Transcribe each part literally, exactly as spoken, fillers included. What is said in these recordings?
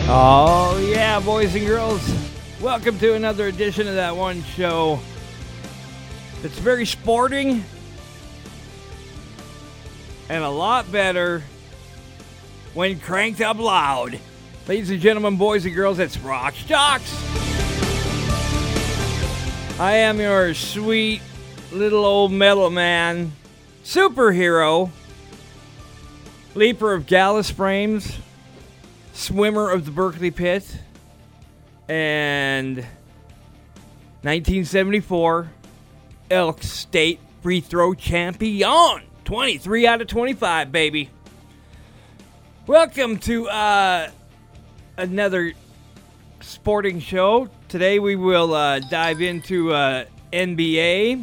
Oh, yeah, boys and girls. Welcome to another edition of That One Show. It's very sporting and a lot better when cranked up loud. Ladies and gentlemen, boys and girls, it's Rock Jocks. I am your sweet little old metal man, superhero, leaper of Gallus frames, swimmer of the Berkeley Pit, and nineteen seventy-four Elk State free throw champion. twenty-three out of twenty-five, baby. Welcome to uh, another sporting show. Today we will uh, dive into uh, N B A.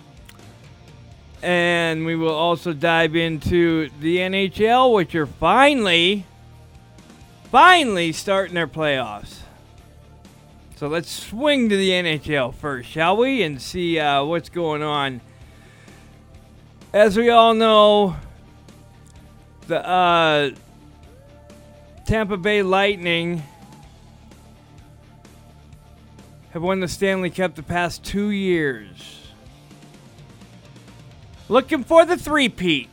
And we will also dive into the N H L, which are finally... Finally starting their playoffs. So let's swing to the N H L first, shall we? And see uh, what's going on. As we all know, the uh, Tampa Bay Lightning have won the Stanley Cup the past two years. Looking for the three-peat.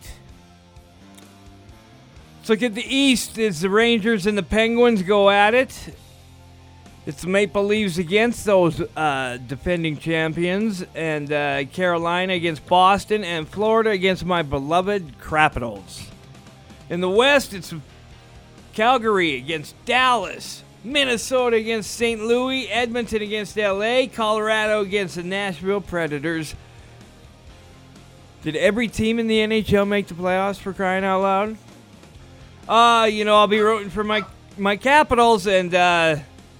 Let's look at the East as the Rangers and the Penguins go at it. It's the Maple Leafs against those uh, defending champions, and uh, Carolina against Boston, and Florida against my beloved Capitals. In the West, it's Calgary against Dallas, Minnesota against Saint Louis, Edmonton against L A, Colorado against the Nashville Predators. Did every team in the N H L make the playoffs, for crying out loud? Uh, you know, I'll be rooting for my my Capitals, and uh,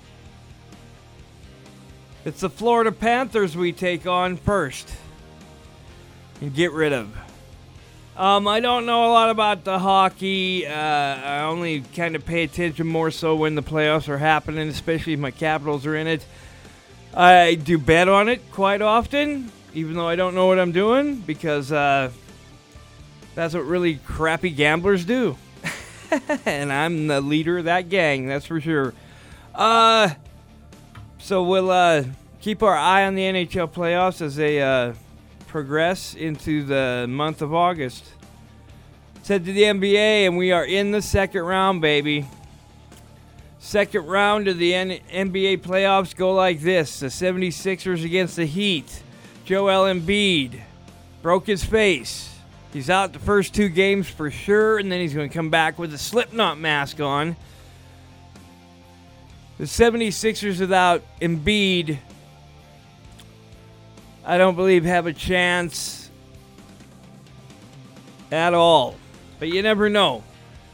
it's the Florida Panthers we take on first and get rid of. Um, I don't know a lot about the hockey. Uh, I only kind of pay attention more so when the playoffs are happening, especially if my Capitals are in it. I do bet on it quite often, even though I don't know what I'm doing, because uh, that's what really crappy gamblers do. And I'm the leader of that gang, that's for sure. Uh, so we'll uh, keep our eye on the N H L playoffs as they uh, progress into the month of August. Let's head to the N B A, and we are in the second round, baby. Second round of the N- NBA playoffs go like this. The seventy-sixers against the Heat. Joel Embiid broke his face. He's out the first two games for sure, and then he's going to come back with a Slipknot mask on. The seventy-sixers without Embiid, I don't believe have a chance at all. But you never know.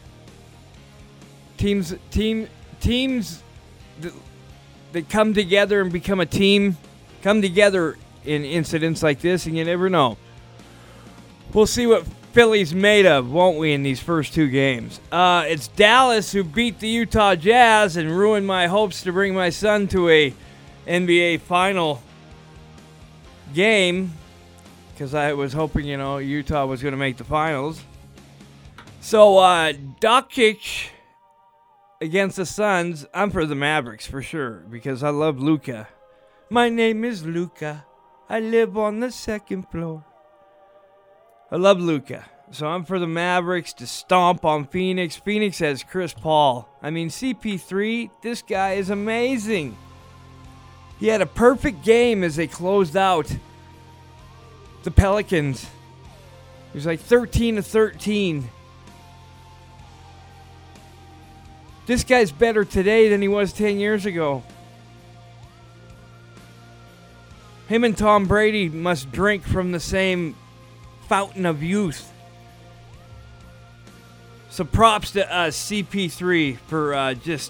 Teams team teams that, that come together and become a team come together in incidents like this, and you never know. We'll see what Philly's made of, won't we, in these first two games? Uh, it's Dallas who beat the Utah Jazz and ruined my hopes to bring my son to a N B A final game, because I was hoping, you know, Utah was going to make the finals. So, uh, Doncic against the Suns. I'm for the Mavericks for sure, because I love Luka. My name is Luka. I live on the second floor. I love Luka, so I'm for the Mavericks to stomp on Phoenix. Phoenix has Chris Paul. I mean, C P three, this guy is amazing. He had a perfect game as they closed out the Pelicans. He was like thirteen to thirteen. This guy's better today than he was ten years ago. Him and Tom Brady must drink from the same fountain of youth. So props to uh, C P three for uh, just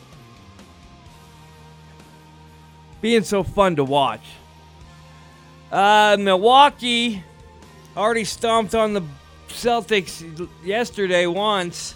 being so fun to watch. Uh, Milwaukee already stomped on the Celtics yesterday once.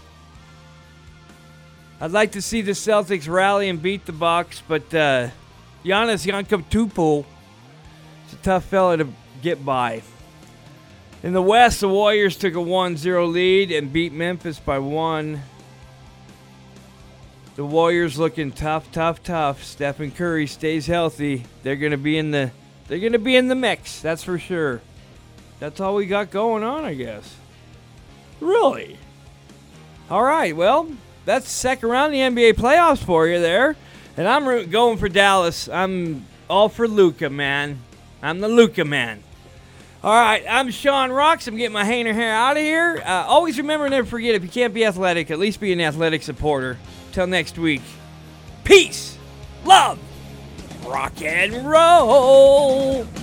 I'd like to see the Celtics rally and beat the Bucks, but uh, Giannis Antetokounmpo is a tough fella to get by. In the West, the Warriors took a one zero lead and beat Memphis by one. The Warriors looking tough, tough, tough. Stephen Curry stays healthy. They're gonna be in the they're gonna be in the mix. That's for sure. That's all we got going on, I guess. Really? All right. Well, that's the second round of the N B A playoffs for you there, and I'm going for Dallas. I'm all for Luka, man. I'm the Luka man. All right, I'm Sean Rocks. I'm getting my Hainer hair out of here. Uh, always remember, never forget, if you can't be athletic, at least be an athletic supporter. Till next week, peace, love, rock and roll.